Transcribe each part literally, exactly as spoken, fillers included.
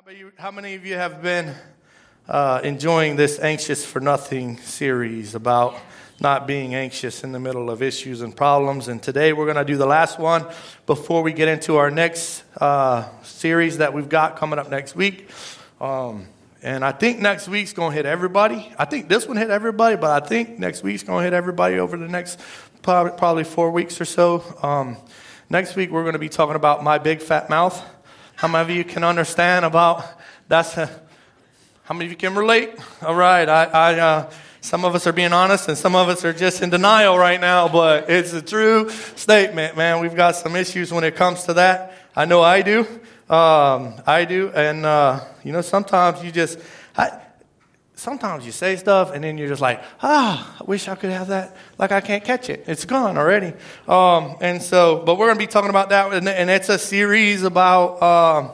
many, how many of you have been uh, enjoying this Anxious for Nothing series about not being anxious in the middle of issues and problems? And today we're going to do the last one before we get into our next uh, series that we've got coming up next week. Um, and I think next week's going to hit everybody. I think this one hit everybody, but I think next week's going to hit everybody over the next probably, probably four weeks or so. Um, next week we're going to be talking about my big fat mouth. How many of you can understand about that's a, how many of you can relate? All right, I, I uh, some of us are being honest and some of us are just in denial right now, but it's a true statement, man. We've got some issues when it comes to that. I know I do. Um, I do, and uh, you know, sometimes you just, I, sometimes you say stuff, and then you're just like, ah, I wish I could have that. Like I can't catch it; it's gone already. Um, and so, but we're going to be talking about that, and, and it's a series about uh,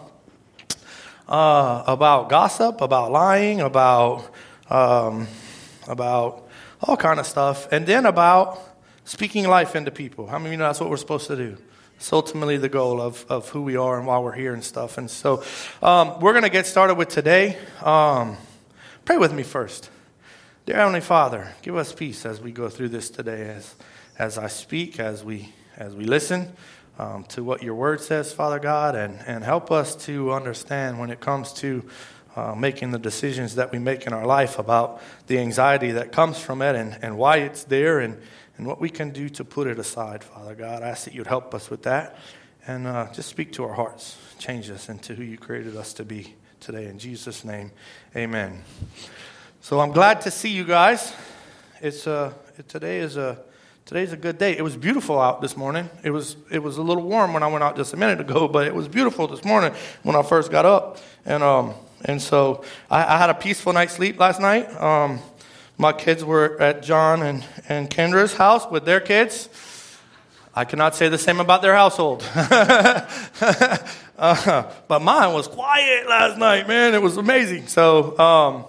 uh, about gossip, about lying, about um, about all kind of stuff, and then about speaking life into people. How many of you know that's what we're supposed to do? It's ultimately the goal of, of who we are and why we're here and stuff. And so um, we're going to get started with today. Um, pray with me first. Dear Heavenly Father, give us peace as we go through this today, as as I speak, as we as we listen um, to what your word says, Father God, and, and help us to understand when it comes to uh, making the decisions that we make in our life about the anxiety that comes from it and, and why it's there and And what we can do to put it aside, Father God. I ask that you'd help us with that. And uh, just speak to our hearts. Change us into who you created us to be today. In Jesus' name, amen. So I'm glad to see you guys. It's uh, it, today is a today's a good day. It was beautiful out this morning. It was it was a little warm when I went out just a minute ago, but it was beautiful this morning when I first got up. And um and so I, I had a peaceful night's sleep last night. Um, My kids were at John and, and Kendra's house with their kids. I cannot say the same about their household. uh, but mine was quiet last night, man. It was amazing. So um,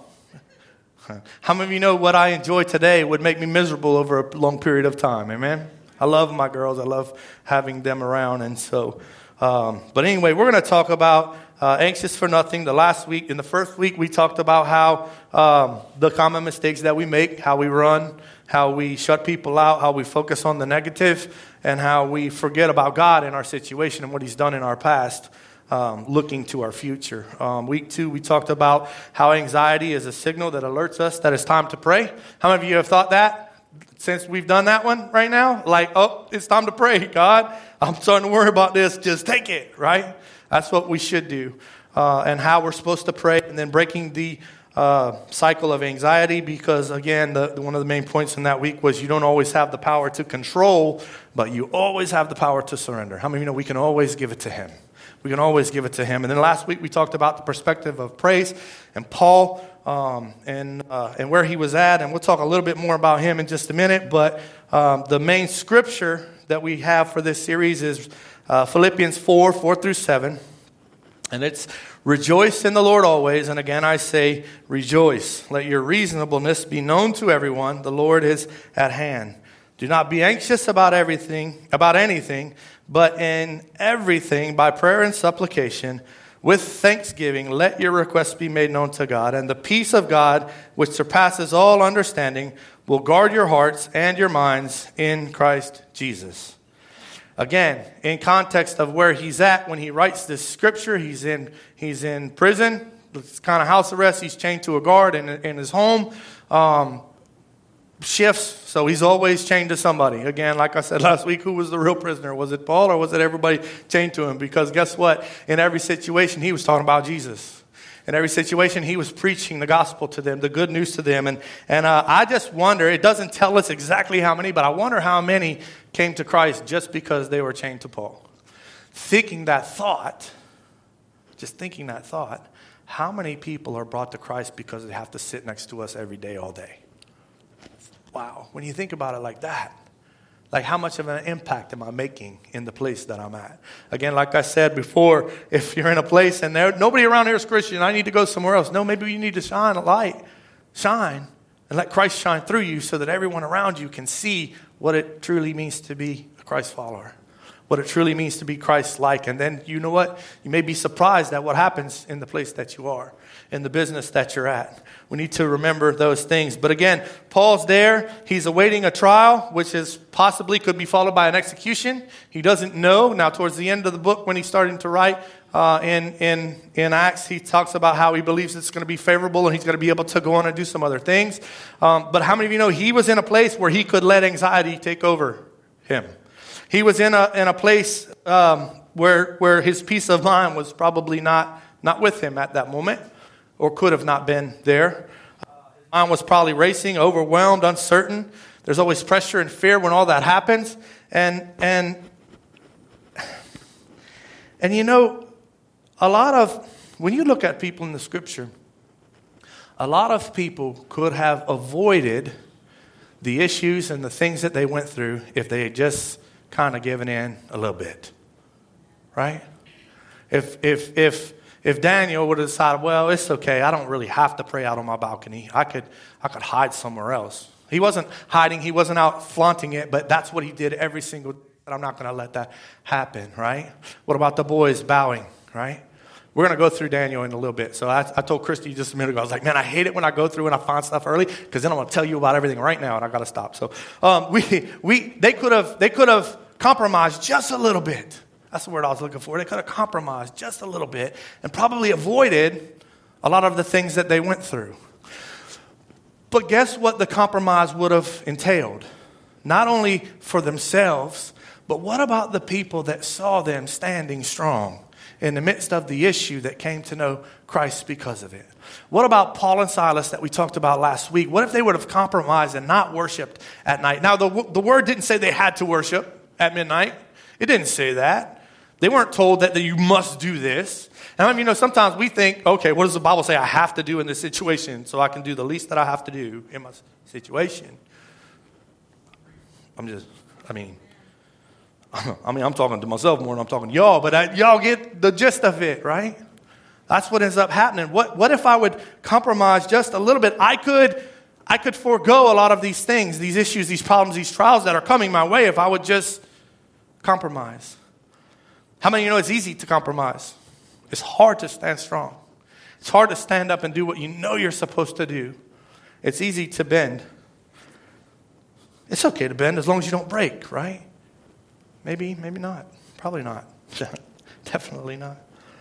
how many of you know what I enjoy today would make me miserable over a long period of time? Amen? I love my girls. I love having them around. And so, um, but anyway, we're going to talk about Uh, anxious for nothing. The last week, in the first week, we talked about how um, the common mistakes that we make, how we run, how we shut people out, how we focus on the negative, and how we forget about God in our situation and what he's done in our past, um, looking to our future. Um, week two, we talked about how anxiety is a signal that alerts us that it's time to pray. How many of you have thought that since we've done that one right now? Like, oh, it's time to pray, God. I'm starting to worry about this. Just take it, right? That's what we should do, uh, and how we're supposed to pray, and then breaking the uh, cycle of anxiety, because, again, the, the, one of the main points in that week was you don't always have the power to control, but you always have the power to surrender. How many of you know we can always give it to him? We can always give it to him. And then last week we talked about the perspective of praise and Paul um, and, uh, and where he was at, and we'll talk a little bit more about him in just a minute, but um, the main scripture that we have for this series is Uh, Philippians four, four through seven, and it's rejoice in the Lord always, and again I say rejoice. Let your reasonableness be known to everyone. The Lord is at hand. Do not be anxious about everything, about anything, but in everything by prayer and supplication with thanksgiving let your requests be made known to God, and the peace of God which surpasses all understanding will guard your hearts and your minds in Christ Jesus. Again, in context of where he's at when he writes this scripture, he's in he's in prison. It's kind of house arrest. He's chained to a guard in, in his home. Um, shifts, so he's always chained to somebody. Again, like I said last week, who was the real prisoner? Was it Paul or was it everybody chained to him? Because guess what? In every situation, he was talking about Jesus. In every situation, he was preaching the gospel to them, the good news to them. And and uh, I just wonder, it doesn't tell us exactly how many, but I wonder how many came to Christ just because they were chained to Paul. Thinking that thought, just thinking that thought, how many people are brought to Christ because they have to sit next to us every day, all day? Wow, when you think about it like that. Like, how much of an impact am I making in the place that I'm at? Again, like I said before, if you're in a place and there nobody around here is Christian, I need to go somewhere else. No, maybe you need to shine a light. Shine and let Christ shine through you so that everyone around you can see what it truly means to be a Christ follower. what it truly means to be Christ-like. And then, you know what? You may be surprised at what happens in the place that you are, in the business that you're at. We need to remember those things. But again, Paul's there. He's awaiting a trial, which is possibly could be followed by an execution. He doesn't know. Now, towards the end of the book, when he's starting to write uh, in, in, in Acts, he talks about how he believes it's going to be favorable and he's going to be able to go on and do some other things. Um, but how many of you know he was in a place where he could let anxiety take over him? He was in a in a place um, where where his peace of mind was probably not, not with him at that moment, or could have not been there. Uh, his mind was probably racing, overwhelmed, uncertain. There's always pressure and fear when all that happens. And and and you know, a lot of, when you look at people in the scripture, a lot of people could have avoided the issues and the things that they went through if they had just kind of given in a little bit, right? If if if if Daniel would have decided, well, it's okay, I don't really have to pray out on my balcony. I could I could hide somewhere else. He wasn't hiding, he wasn't out flaunting it, but that's what he did every single day. I'm not going to let that happen, right? What about the boys bowing, right? We're going to go through Daniel in a little bit. So I, I told Christy just a minute ago, I was like, man, I hate it when I go through and I find stuff early, because then I'm going to tell you about everything right now, and I got to stop. So um, we we they could have they could have compromised just a little bit. That's the word I was looking for. They could have compromised just a little bit and probably avoided a lot of the things that they went through. But guess what the compromise would have entailed? Not only for themselves, but what about the people that saw them standing strong in the midst of the issue that came to know Christ because of it? What about Paul and Silas that we talked about last week? What if they would have compromised and not worshiped at night? Now, the, the word didn't say they had to worship at midnight. It didn't say that. They weren't told that you must do this. And I mean, you know, sometimes we think, okay, what does the Bible say I have to do in this situation so I can do the least that I have to do in my situation? I'm just, I mean, I mean, I'm talking to myself more than I'm talking to y'all, but I, y'all get the gist of it, right? That's what ends up happening. What what if I would compromise just a little bit? I could I could forego a lot of these things, these issues, these problems, these trials that are coming my way if I would just compromise. How many of you know it's easy to compromise? It's hard to stand strong. It's hard to stand up and do what you know you're supposed to do. It's easy to bend. It's okay to bend as long as you don't break, right? Maybe, maybe not. Probably not. Definitely not.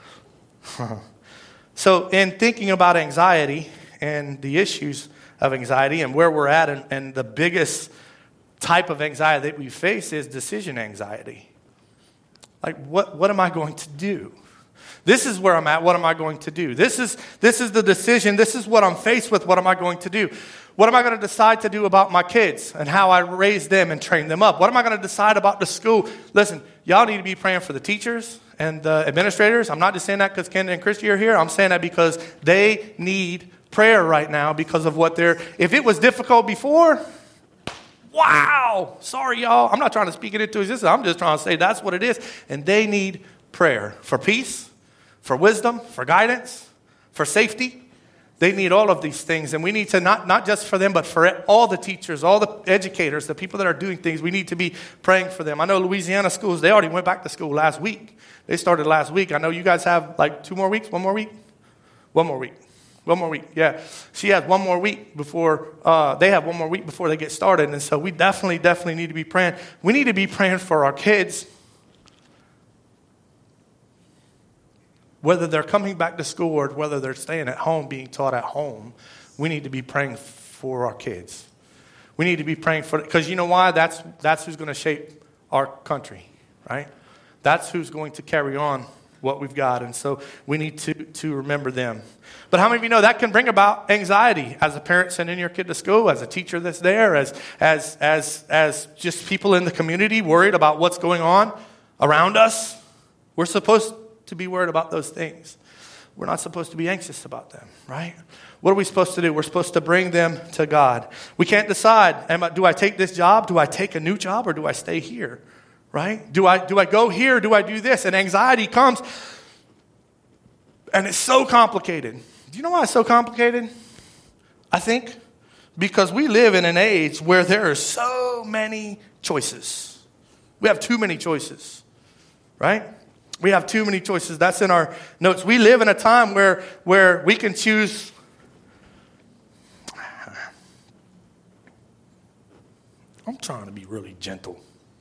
So in thinking about anxiety and the issues of anxiety and where we're at, and, and the biggest type of anxiety that we face is decision anxiety. Like, what, what am I going to do? This is where I'm at. What am I going to do? This is this is the decision. This is what I'm faced with. What am I going to do? What am I going to decide to do about my kids and how I raise them and train them up? What am I going to decide about the school? Listen, y'all need to be praying for the teachers and the administrators. I'm not just saying that because Ken and Christy are here. I'm saying that because they need prayer right now because of what they're... If it was difficult before, wow, sorry, y'all. I'm not trying to speak it into existence. I'm just trying to say that's what it is. And they need prayer for peace, for wisdom, for guidance, for safety. They need all of these things, and we need to, not, not just for them, but for all the teachers, all the educators, the people that are doing things, we need to be praying for them. I know Louisiana schools, they already went back to school last week. They started last week. I know you guys have like two more weeks, one more week? One more week. One more week, yeah. She has one more week before, uh, they have one more week before they get started, and so we definitely, definitely need to be praying. We need to be praying for our kids. Whether they're coming back to school or whether they're staying at home, being taught at home, we need to be praying for our kids. We need to be praying for, because you know why? That's that's who's going to shape our country, right? That's who's going to carry on what we've got. And so we need to, to remember them. But how many of you know that can bring about anxiety as a parent sending your kid to school, as a teacher that's there, as as as as just people in the community worried about what's going on around us? We're supposed to be worried about those things. We're not supposed to be anxious about them, right? What are we supposed to do? We're supposed to bring them to God. We can't decide, am I, do I take this job? Do I take a new job, or do I stay here, right? Do I do I go here? Do I do this? And anxiety comes, and it's so complicated. Do you know why it's so complicated? I think because we live in an age where there are so many choices. We have too many choices. right? We have too many choices. That's in our notes. We live in a time where, where we can choose. I'm trying to be really gentle.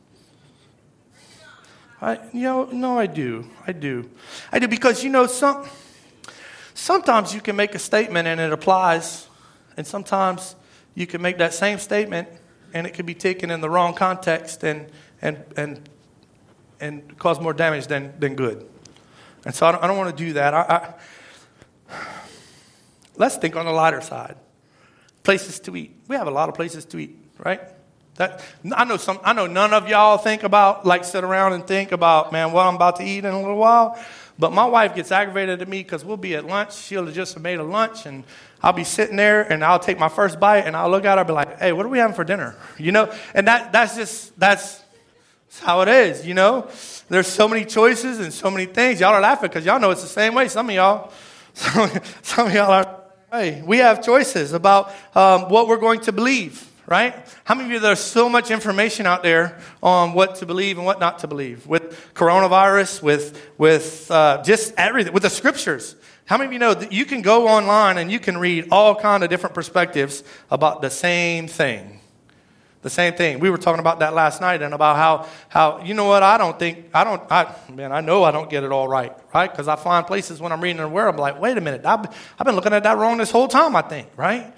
I, you know, no, I do. I do. I do because, you know, some, sometimes you can make a statement and it applies. And sometimes you can make that same statement and it can be taken in the wrong context and and and and cause more damage than, than good. And so I don't, I don't want to do that. I, I, let's think on the lighter side. Places to eat. We have a lot of places to eat, right? That I know some. I know none of y'all think about, like, sit around and think about, man, what I'm about to eat in a little while. But my wife gets aggravated at me because we'll be at lunch. She'll have just made a lunch, and I'll be sitting there, and I'll take my first bite, and I'll look at her and be like, hey, what are we having for dinner? You know? And that that's just, that's how it is, you know? There's so many choices and so many things. Y'all are laughing because y'all know it's the same way. Some of y'all, some, some of y'all are, hey, we have choices about um, what we're going to believe. Right? How many of you, there's so much information out there on what to believe and what not to believe? With coronavirus, with with uh, just everything, with the scriptures. How many of you know that you can go online and you can read all kind of different perspectives about the same thing? The same thing. We were talking about that last night and about how, how you know what, I don't think, I don't, I man, I know I don't get it all right, right? Because I find places when I'm reading the word, I'm like, wait a minute, I've, I've been looking at that wrong this whole time, I think, right?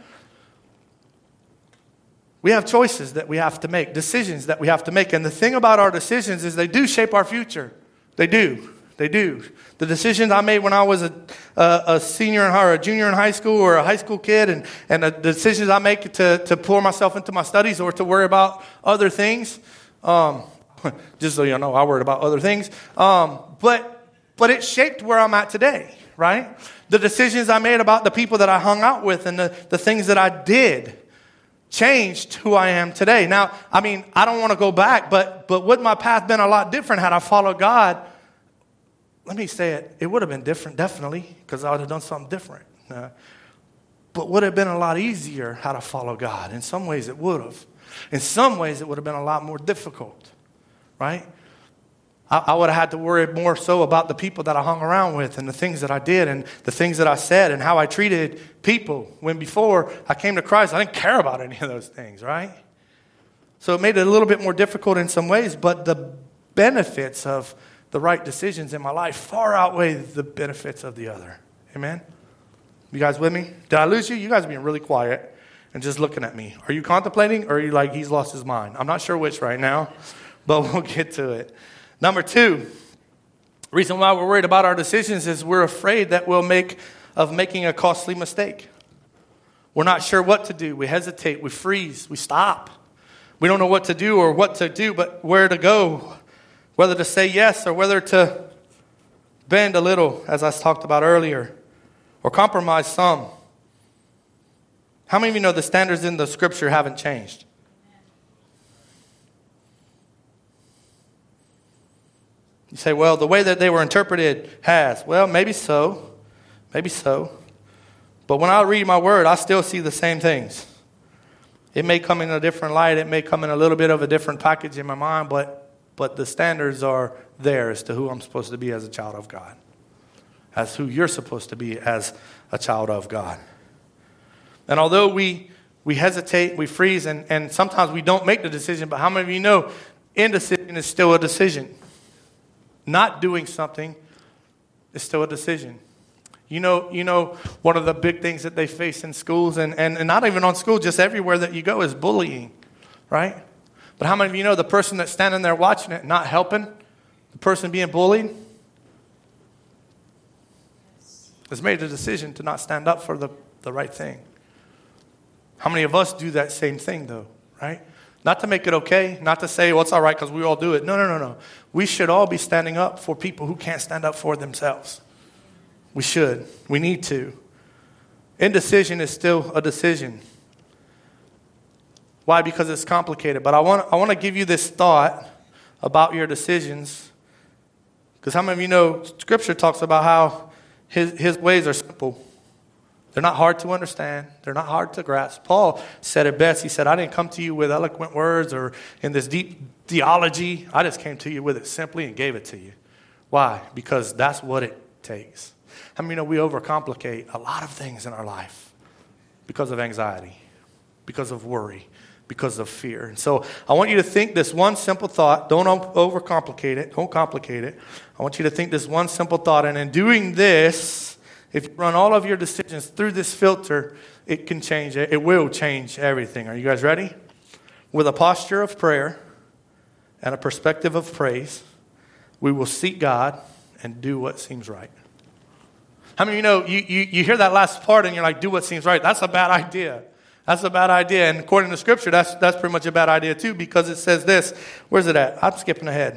We have choices that we have to make, decisions that we have to make. And the thing about our decisions is they do shape our future. They do. They do. The decisions I made when I was a, a, a senior in high, or a junior in high school or a high school kid, and, and the decisions I make to, to pour myself into my studies or to worry about other things. Um, just so you know, I worried about other things. Um, but but it shaped where I'm at today, right? The decisions I made about the people that I hung out with and the, the things that I did changed who I am today. Now, I mean, I don't want to go back, but but would my path been a lot different had I followed God? Let me say it. It would have been different, definitely, because I would have done something different. Uh, but would it have been a lot easier had I followed God? In some ways, it would have. In some ways, it would have been a lot more difficult, right? I, I would have had to worry more so about the people that I hung around with and the things that I did and the things that I said and how I treated people. When before I came to Christ, I didn't care about any of those things, right? So it made it a little bit more difficult in some ways, but the benefits of the right decisions in my life far outweigh the benefits of the other. Amen? You guys with me? Did I lose you? You guys are being really quiet and just looking at me. Are you contemplating or are you like, he's lost his mind? I'm not sure which right now, but we'll get to it. Number two, reason why we're worried about our decisions is we're afraid that we'll make of making a costly mistake. We're not sure what to do. We hesitate. We freeze. We stop. We don't know what to do or what to do, but where to go, whether to say yes or whether to bend a little, as I talked about earlier, or compromise some. How many of you know the standards in the scripture haven't changed? You say, well, the way that they were interpreted has. Well, maybe so. Maybe so. But when I read my word, I still see the same things. It may come in a different light. It may come in a little bit of a different package in my mind, but, but the standards are there as to who I'm supposed to be as a child of God, as who you're supposed to be as a child of God. And although we we hesitate, we freeze, and, and sometimes we don't make the decision, but how many of you know indecision is still a decision? Not doing something is still a decision. You know, you know, one of the big things that they face in schools, and, and, and not even on school, just everywhere that you go, is bullying, right? But how many of you know the person that's standing there watching it, not helping, the person being bullied, has made a decision to not stand up for the, the right thing? How many of us do that same thing, though, right? Not to make it okay, not to say, well, it's all right because we all do it. No, no, no, no. We should all be standing up for people who can't stand up for themselves. We should. We need to. Indecision is still a decision. Why? Because it's complicated. But I want, I want to give you this thought about your decisions. Because how many of you know Scripture talks about how his, his ways are simple. They're not hard to understand. They're not hard to grasp. Paul said it best. He said, I didn't come to you with eloquent words or in this deep theology. I just came to you with it simply and gave it to you. Why? Because that's what it takes. How many know we overcomplicate a lot of things in our life because of anxiety, because of worry, because of fear? And so I want you to think this one simple thought. Don't overcomplicate it. Don't complicate it. I want you to think this one simple thought. And in doing this, if you run all of your decisions through this filter, it can change it. It will change everything. Are you guys ready? With a posture of prayer and a perspective of praise, we will seek God and do what seems right. How many of you know, you, you, you hear that last part and you're like, do what seems right. That's a bad idea. That's a bad idea. And according to Scripture, that's, that's pretty much a bad idea too, because it says this. Where's it at? I'm skipping ahead.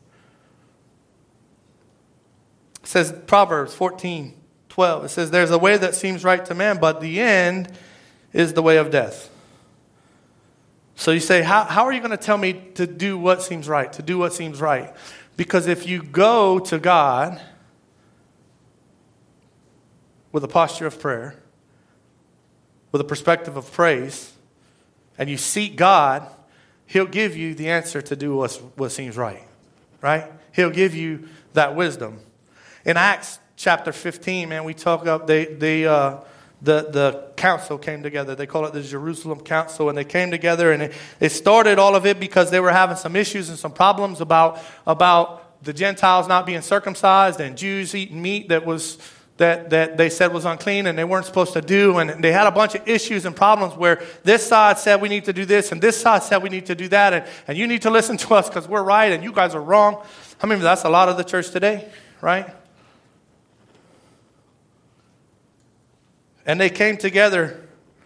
It says Proverbs fourteen twelve. It says, there's a way that seems right to man, but the end is the way of death. So you say, how, how are you going to tell me to do what seems right, to do what seems right? Because if you go to God with a posture of prayer, with a perspective of praise, and you seek God, He'll give you the answer to do what's, what seems right. Right? He'll give you that wisdom. In Acts chapter fifteen, man, we talk about they they uh, the the council came together. They call it the Jerusalem Council, and they came together, and it, it started all of it because they were having some issues and some problems about about the Gentiles not being circumcised and Jews eating meat that was that that they said was unclean and they weren't supposed to do, and they had a bunch of issues and problems where this side said we need to do this and this side said we need to do that, and, and you need to listen to us because we're right and you guys are wrong. I mean, that's a lot of the church today, right? And they came together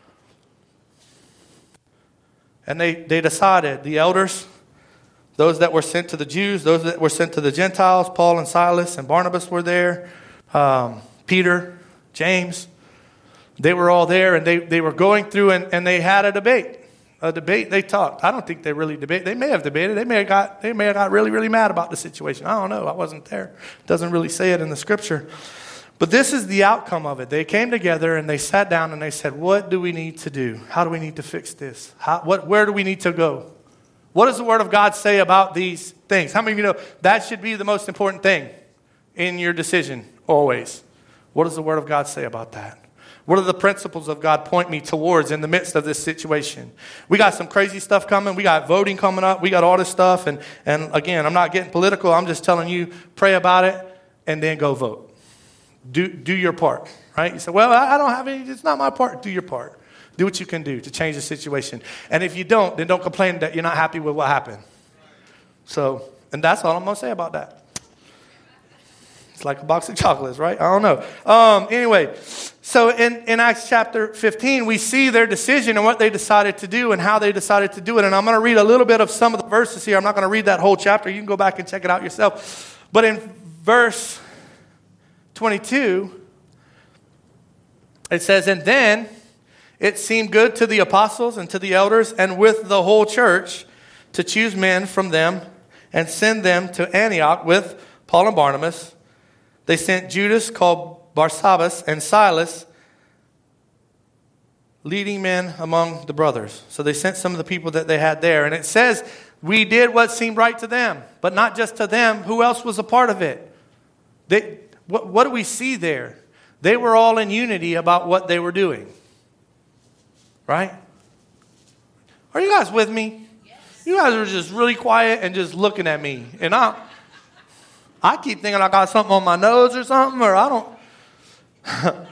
and they, they decided, the elders, those that were sent to the Jews, those that were sent to the Gentiles, Paul and Silas and Barnabas were there, um, Peter, James, they were all there, and they, they were going through and, and they had a debate. A debate, they talked. I don't think they really debated. They may have debated. They may have got, they may have got really, really mad about the situation. I don't know. I wasn't there. It doesn't really say it in the Scripture. But this is the outcome of it. They came together and they sat down and they said, what do we need to do? How do we need to fix this? How, what, where do we need to go? What does the Word of God say about these things? How many of you know that should be the most important thing in your decision always? What does the Word of God say about that? What are the principles of God point me towards in the midst of this situation? We got some crazy stuff coming. We got voting coming up. We got all this stuff. And, and again, I'm not getting political. I'm just telling you, pray about it and then go vote. Do do your part, right? You say, well, I don't have any, it's not my part. Do your part. Do what you can do to change the situation. And if you don't, then don't complain that you're not happy with what happened. So, and that's all I'm going to say about that. It's like a box of chocolates, right? I don't know. Um, anyway, so in, in Acts chapter fifteen, we see their decision and what they decided to do and how they decided to do it. And I'm going to read a little bit of some of the verses here. I'm not going to read that whole chapter. You can go back and check it out yourself. But in verse twenty-two, it says, and then it seemed good to the apostles and to the elders and with the whole church to choose men from them and send them to Antioch with Paul and Barnabas. They sent Judas, called Barsabbas, and Silas, leading men among the brothers. So they sent some of the people that they had there. And it says, we did what seemed right to them, but not just to them. Who else was a part of it? They, what, what do we see there? They were all in unity about what they were doing. Right? Are you guys with me? Yes. You guys are just really quiet and just looking at me. And I I keep thinking I got something on my nose or something, or I don't.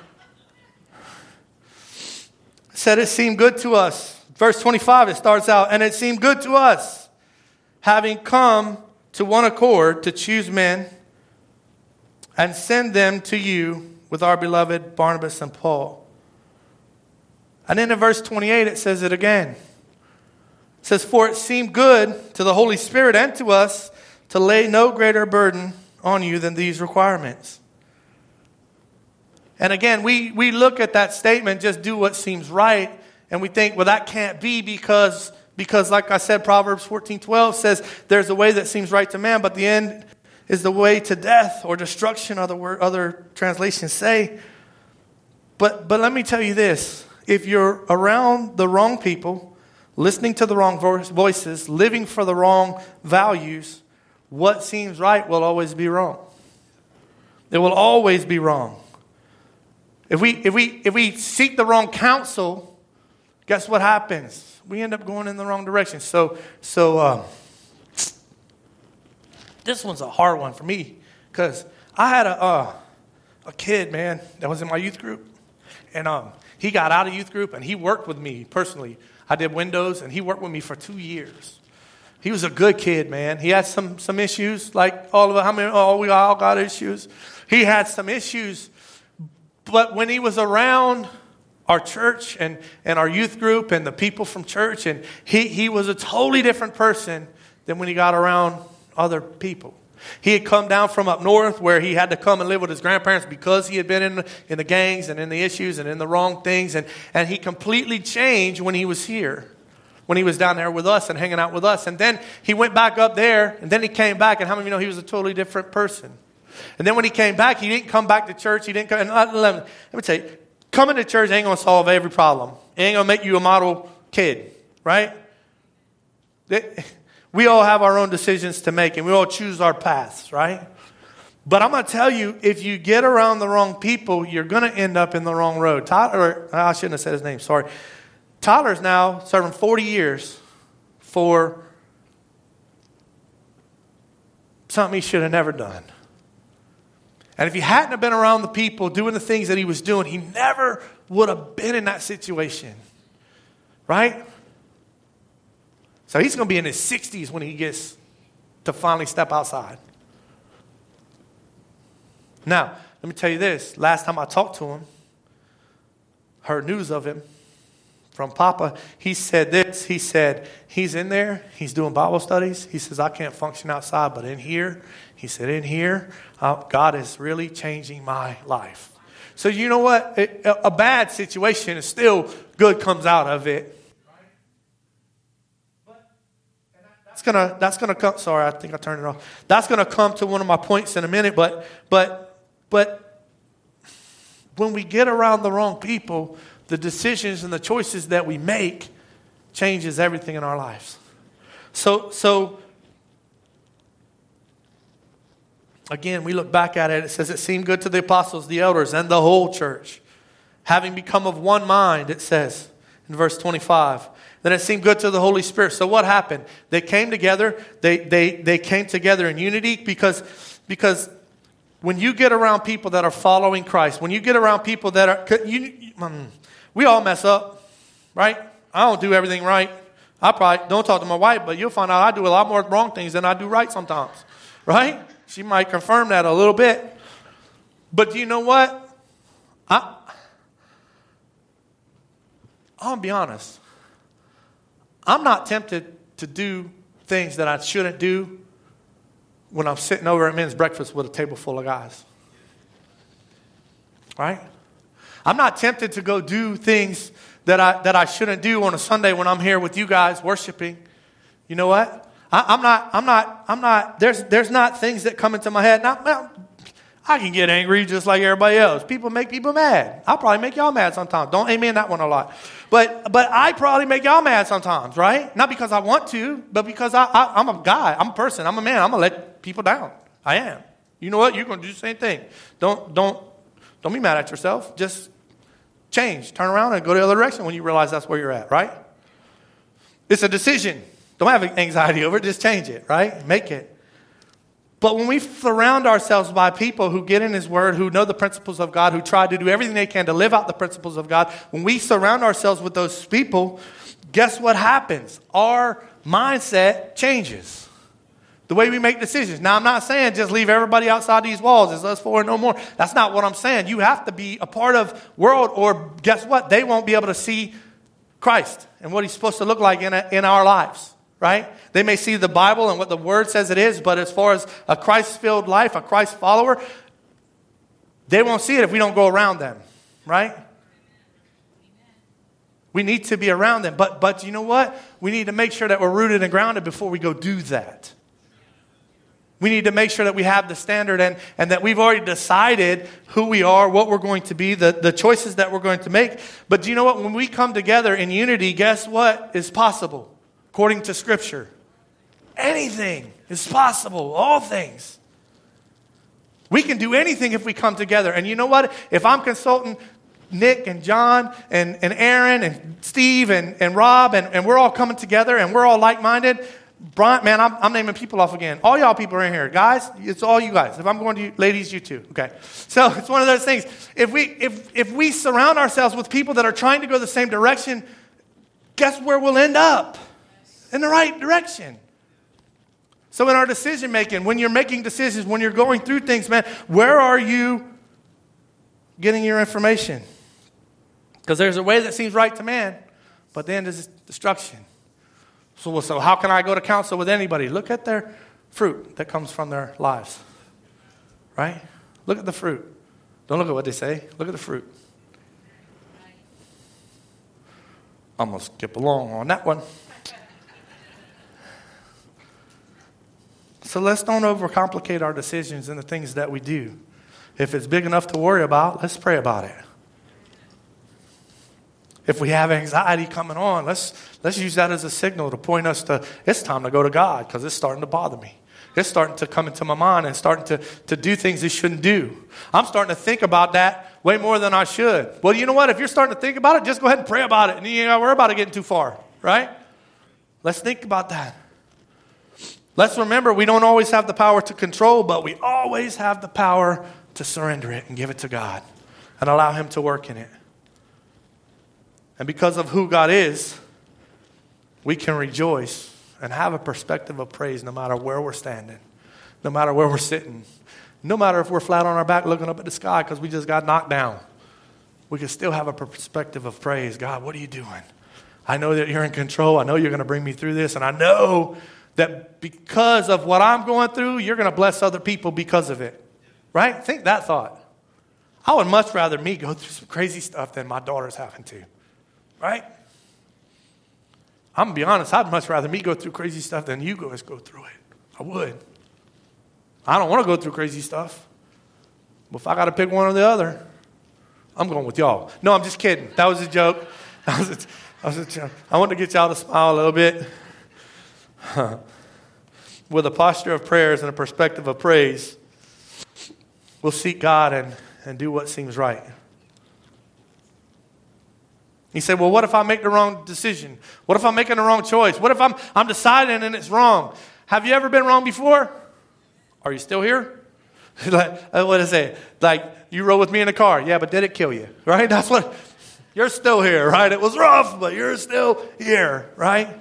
Said it seemed good to us. Verse twenty-five, it starts out, and it seemed good to us, having come to one accord to choose men and send them to you with our beloved Barnabas and Paul. And then in verse twenty-eight, it says it again. It says, for it seemed good to the Holy Spirit and to us to lay no greater burden on you than these requirements. And again, we, we look at that statement, just do what seems right, and we think, well, that can't be because, because like I said, Proverbs fourteen twelve says, there's a way that seems right to man, but the end is the way to death or destruction, other, word, other translations say. But, but let me tell you this. If you're around the wrong people, listening to the wrong voices, living for the wrong values, what seems right will always be wrong. It will always be wrong. If we if we if we seek the wrong counsel, guess what happens? We end up going in the wrong direction. So so um, this one's a hard one for me because I had a uh, a kid, man, that was in my youth group, and um, he got out of youth group and he worked with me personally. I did windows, and he worked with me for two years. He was a good kid, man. He had some some issues, like all of us. How many? Oh, we all got issues. He had some issues, but when he was around our church and, and our youth group and the people from church, and he, he was a totally different person than when he got around other people. He had come down from up north where he had to come and live with his grandparents because he had been in the, in the gangs and in the issues and in the wrong things, and, and he completely changed when he was here. When he was down there with us and hanging out with us. And then he went back up there, and then he came back, and how many of you know he was a totally different person? And then when he came back, he didn't come back to church. He didn't come. And let, let me tell you, coming to church ain't going to solve every problem. It ain't going to make you a model kid, right? We all have our own decisions to make, and we all choose our paths, right? But I'm going to tell you, if you get around the wrong people, you're going to end up in the wrong road. Tyler, I shouldn't have said his name, sorry. Tyler's now serving forty years for something he should have never done. And if he hadn't have been around the people doing the things that he was doing, he never would have been in that situation. Right? So he's going to be in his sixties when he gets to finally step outside. Now, let me tell you this. Last time I talked to him, heard news of him from Papa, he said this. He said, he's in there. He's doing Bible studies. He says, I can't function outside, but in here, he said, in here, uh, God is really changing my life. So you know what? It, a bad situation is still good comes out of it. That's gonna that's gonna come. Sorry, I think I turned it off. That's gonna come to one of my points in a minute. But but but when we get around the wrong people, the decisions and the choices that we make changes everything in our lives. So, so again, we look back at it. It says, it seemed good to the apostles, the elders, and the whole church, having become of one mind, it says in verse twenty-five. Then it seemed good to the Holy Spirit. So what happened? They came together. They they they came together in unity because because when you get around people that are following Christ, when you get around people that are you. Um, We all mess up, right? I don't do everything right. I probably don't talk to my wife, but you'll find out I do a lot more wrong things than I do right sometimes, right? She might confirm that a little bit. But do you know what? I, I'll be honest. I'm not tempted to do things that I shouldn't do when I'm sitting over at men's breakfast with a table full of guys, right? I'm not tempted to go do things that I that I shouldn't do on a Sunday when I'm here with you guys worshiping. You know what? I, I'm not. I'm not. I'm not. There's there's not things that come into my head. Now, now, I can get angry just like everybody else. People make people mad. I'll probably make y'all mad sometimes. Don't amen that one a lot. But but I probably make y'all mad sometimes, right? Not because I want to, but because I, I I'm a guy. I'm a person. I'm a man. I'm gonna let people down. I am. You know what? You're gonna do the same thing. Don't don't. Don't be mad at yourself. Just change. Turn around and go the other direction when you realize that's where you're at, right? It's a decision. Don't have anxiety over it. Just change it, right? Make it. But when we surround ourselves by people who get in His Word, who know the principles of God, who try to do everything they can to live out the principles of God, when we surround ourselves with those people, guess what happens? Our mindset changes. The way we make decisions. Now, I'm not saying just leave everybody outside these walls. It's us four and no more. That's not what I'm saying. You have to be a part of world, or guess what? They won't be able to see Christ and what He's supposed to look like in a, in our lives, right? They may see the Bible and what the Word says it is, but as far as a Christ-filled life, a Christ follower, they won't see it if we don't go around them, right? We need to be around them. But, but you know what? We need to make sure that we're rooted and grounded before we go do that. We need to make sure that we have the standard and, and that we've already decided who we are, what we're going to be, the, the choices that we're going to make. But do you know what? When we come together in unity, guess what is possible? According to Scripture, anything is possible. All things. We can do anything if we come together. And you know what? If I'm consulting Nick and John and, and Aaron and Steve and, and Rob and, and we're all coming together and we're all like-minded, Brian, man, I'm, I'm naming people off again. All y'all people are in here. Guys, it's all you guys. If I'm going to you, ladies, you too. Okay. So it's one of those things. If we if if we surround ourselves with people that are trying to go the same direction, guess where we'll end up? In the right direction. So in our decision making, when you're making decisions, when you're going through things, man, where are you getting your information? Because there's a way that seems right to man, but the end is destruction. So, so how can I go to counsel with anybody? Look at their fruit that comes from their lives. Right? Look at the fruit. Don't look at what they say. Look at the fruit. I'm going to skip along on that one. So let's don't overcomplicate our decisions and the things that we do. If it's big enough to worry about, let's pray about it. If we have anxiety coming on, let's let's use that as a signal to point us to, it's time to go to God because it's starting to bother me. It's starting to come into my mind and starting to, to do things it shouldn't do. I'm starting to think about that way more than I should. Well, you know what? If you're starting to think about it, just go ahead and pray about it. And you ain't got to worry about it getting too far, right? Let's think about that. Let's remember we don't always have the power to control, but we always have the power to surrender it and give it to God and allow Him to work in it. And because of who God is, we can rejoice and have a perspective of praise no matter where we're standing, no matter where we're sitting, no matter if we're flat on our back looking up at the sky because we just got knocked down. We can still have a perspective of praise. God, what are you doing? I know that you're in control. I know you're going to bring me through this. And I know that because of what I'm going through, you're going to bless other people because of it. Right? Think that thought. I would much rather me go through some crazy stuff than my daughter's having to. Right? I'm going to be honest, I'd much rather me go through crazy stuff than you guys go through it. I would. I don't want to go through crazy stuff. But if I got to pick one or the other, I'm going with y'all. No, I'm just kidding. That was a joke. That was a, that was a joke. I want to get y'all to smile a little bit. With a posture of prayers and a perspective of praise, we'll seek God and, and do what seems right. He said, well, what if I make the wrong decision? What if I'm making the wrong choice? What if I'm I'm deciding and it's wrong? Have you ever been wrong before? Are you still here? Like, what does it say? Like, you rode with me in the car. Yeah, but did it kill you? Right? That's what, you're still here, right? It was rough, but you're still here, right?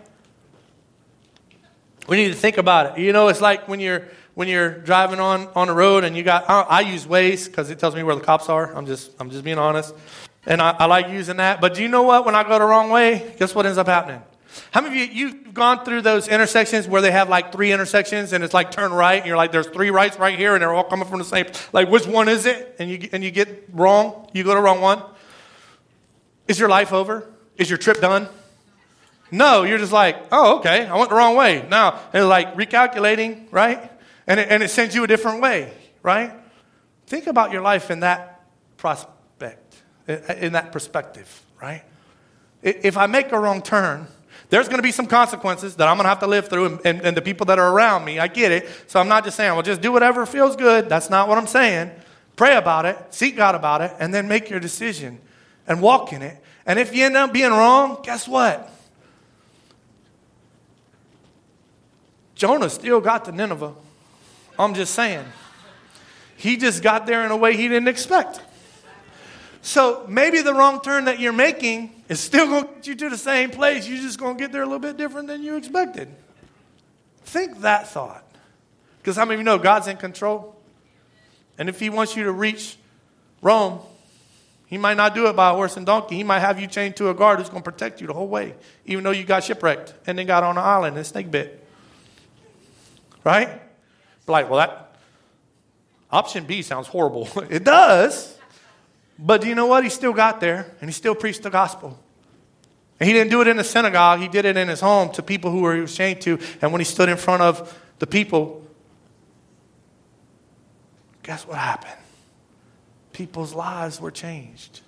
We need to think about it. You know, it's like when you're when you're driving on, on the road and you got, I, I use Waze because it tells me where the cops are. I'm just I'm just being honest. And I, I like using that. But do you know what? When I go the wrong way, guess what ends up happening? How many of you, you've gone through those intersections where they have like three intersections and it's like turn right and you're like, there's three rights right here and they're all coming from the same, like which one is it? And you, and you get wrong, you go to the wrong one. Is your life over? Is your trip done? No, you're just like, oh, okay, I went the wrong way. Now, it's like recalculating, right? And it, and it sends you a different way, right? Think about your life in that prospect. In that perspective, right? If I make a wrong turn, there's going to be some consequences that I'm going to have to live through, and, and, and the people that are around me, I get it. So I'm not just saying, well, just do whatever feels good. That's not what I'm saying. Pray about it, seek God about it, and then make your decision and walk in it. And if you end up being wrong, guess what? Jonah still got to Nineveh. I'm just saying. He just got there in a way he didn't expect. So maybe the wrong turn that you're making is still going to get you to the same place. You're just going to get there a little bit different than you expected. Think that thought. Because how many of you know God's in control? And if He wants you to reach Rome, He might not do it by a horse and donkey. He might have you chained to a guard who's going to protect you the whole way, even though you got shipwrecked and then got on an island and snake bit. Right? Like, well, that option B sounds horrible. It does. But do you know what? He still got there, and he still preached the gospel. And he didn't do it in the synagogue. He did it in his home to people who he was chained to. And when he stood in front of the people, guess what happened? People's lives were changed.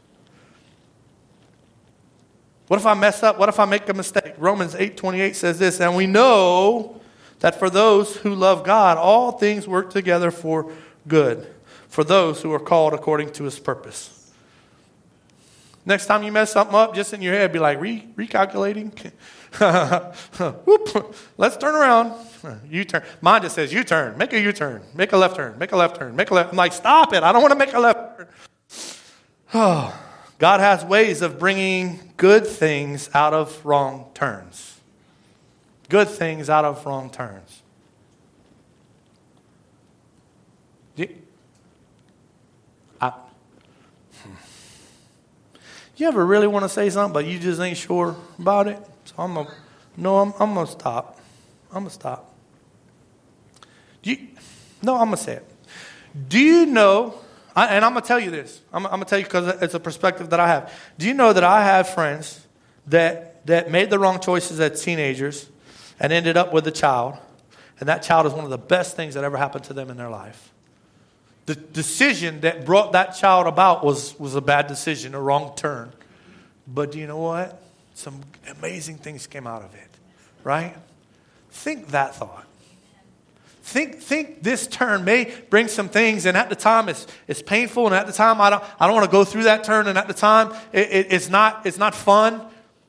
What if I mess up? What if I make a mistake? Romans eight twenty-eight says this, and we know that for those who love God, all things work together for good. for those who are called according to his purpose. Next time you mess something up, just in your head, be like, Re- recalculating. Whoop. Let's turn around. U-turn. Mine just says U-turn. Make a U-turn. Make a left turn. Make a left turn. Make a left. I'm like, stop it. I don't want to make a left turn. Oh, God has ways of bringing good things out of wrong turns. Good things out of wrong turns. You, I, you ever really want to say something, but you just ain't sure about it? So I'm gonna, no, I'm, I'm gonna stop. I'm gonna stop. Do you, no, I'm gonna say it. Do you know? I, and I'm gonna tell you this. I'm, I'm gonna tell you because it's a perspective that I have. Do you know that I have friends that that made the wrong choices as teenagers and ended up with a child, and that child is one of the best things that ever happened to them in their life. The decision that brought that child about was, was a bad decision, a wrong turn. But do you know what? Some amazing things came out of it, right? Think that thought. Think think this turn may bring some things, and at the time it's it's painful, and at the time I don't I don't want to go through that turn, and at the time it, it, it's not it's not fun.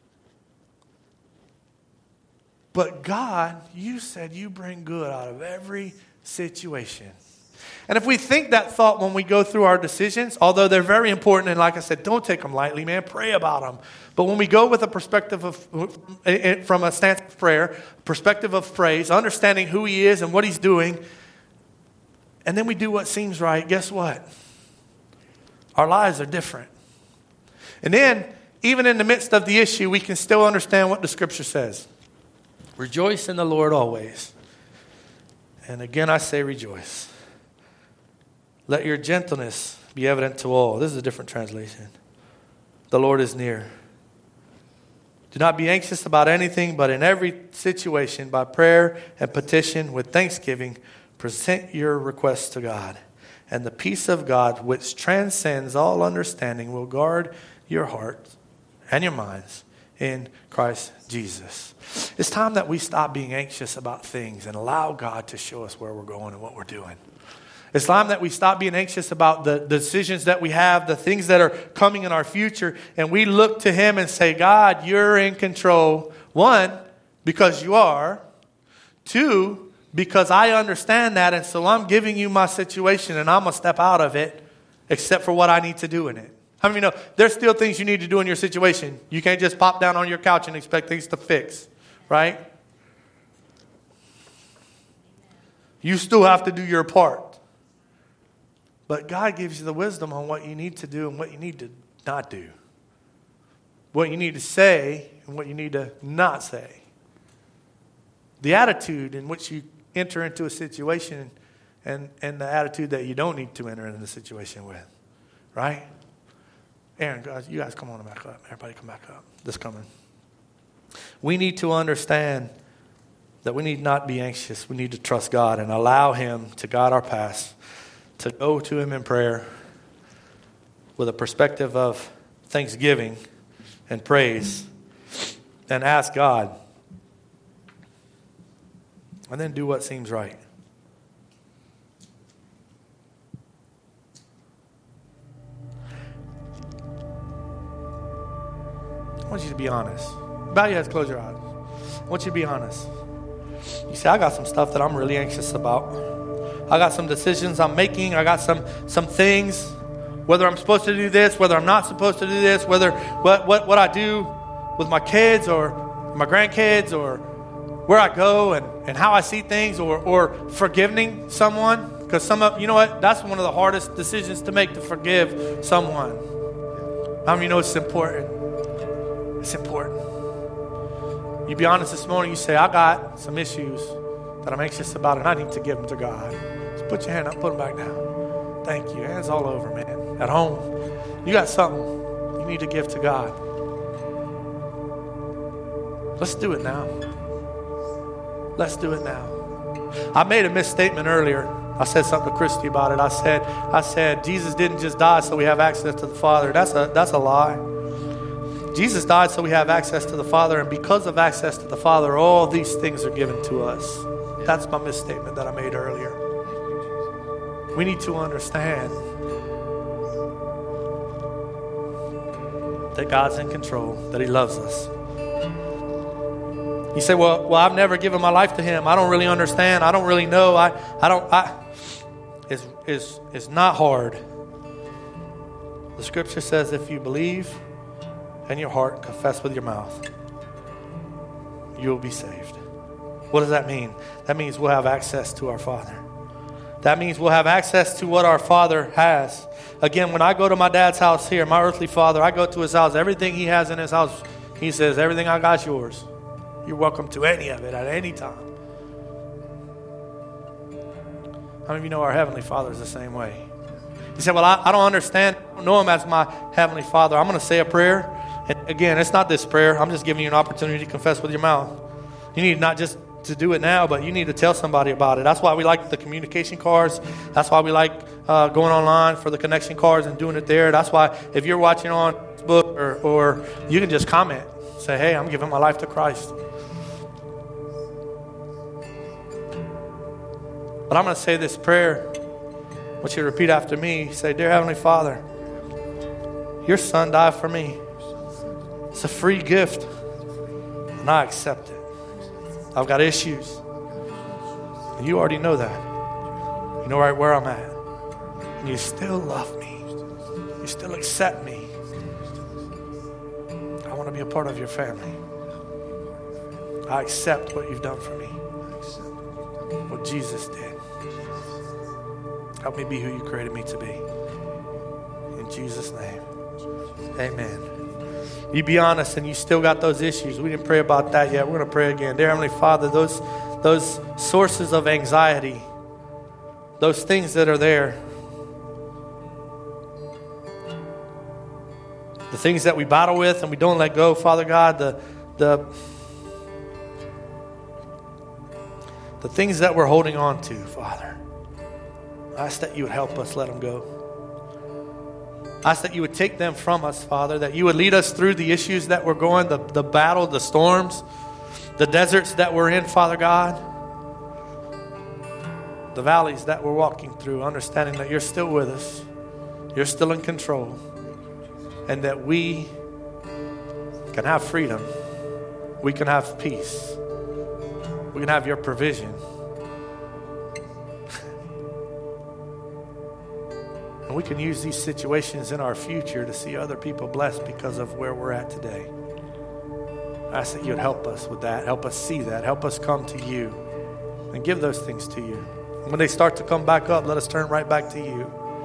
But God, you said you bring good out of every situation. And if we think that thought when we go through our decisions, although they're very important, and like I said, don't take them lightly, man, pray about them. But when we go with a perspective of, from a stance of prayer, perspective of praise, understanding who he is and what he's doing, and then we do what seems right, guess what? Our lives are different. And then, even in the midst of the issue, we can still understand what the scripture says. Rejoice in the Lord always. And again, I say rejoice. Let your gentleness be evident to all. This is a different translation. The Lord is near. Do not be anxious about anything, but in every situation, by prayer and petition with thanksgiving, present your requests to God. And the peace of God, which transcends all understanding, will guard your hearts and your minds in Christ Jesus. It's time that we stop being anxious about things and allow God to show us where we're going and what we're doing. It's time that we stop being anxious about the decisions that we have, the things that are coming in our future, and we look to him and say, God, you're in control. One, because you are. Two, because I understand that, and so I'm giving you my situation, and I'm going to step out of it, except for what I need to do in it. How many of you know there's still things you need to do in your situation? You can't just pop down on your couch and expect things to fix, right? You still have to do your part. But God gives you the wisdom on what you need to do and what you need to not do. What you need to say and what you need to not say. The attitude in which you enter into a situation and, and the attitude that you don't need to enter into the situation with. Right? Aaron, guys, you guys come on back up. Everybody come back up. This coming. We need to understand that we need not be anxious. We need to trust God and allow him to guide our paths. To go to him in prayer with a perspective of thanksgiving and praise and ask God. And then do what seems right. I want you to be honest. Bow your heads, close your eyes. I want you to be honest. You say, I got some stuff that I'm really anxious about. I got some decisions I'm making. I got some some things, whether I'm supposed to do this, whether I'm not supposed to do this, whether what what, what I do with my kids or my grandkids or where I go and, and how I see things or, or forgiving someone. Because some of, you know what, that's one of the hardest decisions to make, to forgive someone. How many know it's important? It's important. You be honest this morning, you say, I got some issues that I'm anxious about and I need to give them to God. Put your hand up, put them back down. Thank you. Hands all over, man. At home, you got something you need to give to God. Let's do it now. Let's do it now. I made a misstatement earlier. I said something to Christy about it. I said, I said, Jesus didn't just die so we have access to the Father. That's a that's a lie. Jesus died so we have access to the Father, and because of access to the Father, all these things are given to us. That's my misstatement that I made earlier. We need to understand that God's in control, that he loves us. You say, well, well, I've never given my life to him. I don't really understand. I don't really know. I, I don't, I, it's, it's, it's not hard. The scripture says if you believe in your heart and confess with your mouth, you will be saved. What does that mean? That means we'll have access to our Father. That means we'll have access to what our Father has. Again, when I go to my dad's house here, my earthly father, I go to his house. Everything he has in his house, he says, everything I got is yours. You're welcome to any of it at any time. How many of you know our Heavenly Father is the same way? You say, well, I, I don't understand. I don't know him as my Heavenly Father. I'm going to say a prayer. And again, it's not this prayer. I'm just giving you an opportunity to confess with your mouth. You need not just to do it now, but you need to tell somebody about it. That's why we like the communication cards. That's why we like uh, going online for the connection cards and doing it there. That's why if you're watching on Facebook or, or you can just comment. Say, hey, I'm giving my life to Christ. But I'm going to say this prayer. I want you to repeat after me. Say, dear Heavenly Father, your Son died for me. It's a free gift, and I accept it. I've got issues, and you already know that. You know right where I'm at. And you still love me. You still accept me. I want to be a part of your family. I accept what you've done for me. What Jesus did. Help me be who you created me to be. In Jesus' name. Amen. You be honest and you still got those issues. We didn't pray about that yet. We're going to pray again. Dear Heavenly Father, those, those sources of anxiety, those things that are there, the things that we battle with and we don't let go, Father God, the, the, the things that we're holding on to, Father, I ask that you would help us let them go. I ask that you would take them from us, Father, that you would lead us through the issues that we're going, the, the battle, the storms, the deserts that we're in, Father God, the valleys that we're walking through, understanding that you're still with us, you're still in control, and that we can have freedom, we can have peace, we can have your provision. And we can use these situations in our future to see other people blessed because of where we're at today. I ask that you'd help us with that. Help us see that. Help us come to you and give those things to you. When they start to come back up, let us turn right back to you.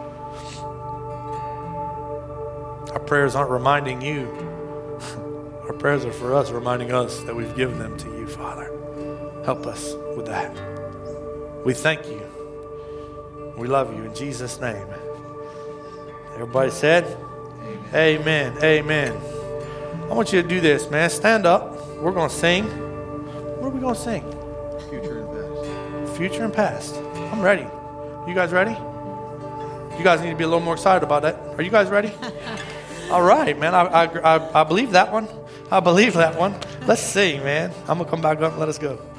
Our prayers aren't reminding you. Our prayers are for us, reminding us that we've given them to you, Father. Help us with that. We thank you. We love you in Jesus' name. Everybody said? Amen. Amen. Amen. I want you to do this, man. Stand up. We're going to sing. What are we going to sing? Future and past. Future and past. I'm ready. You guys ready? You guys need to be a little more excited about that. Are you guys ready? All right, man. I, I, I, I believe that one. I believe that one. Let's sing, man. I'm going to come back up and let us go.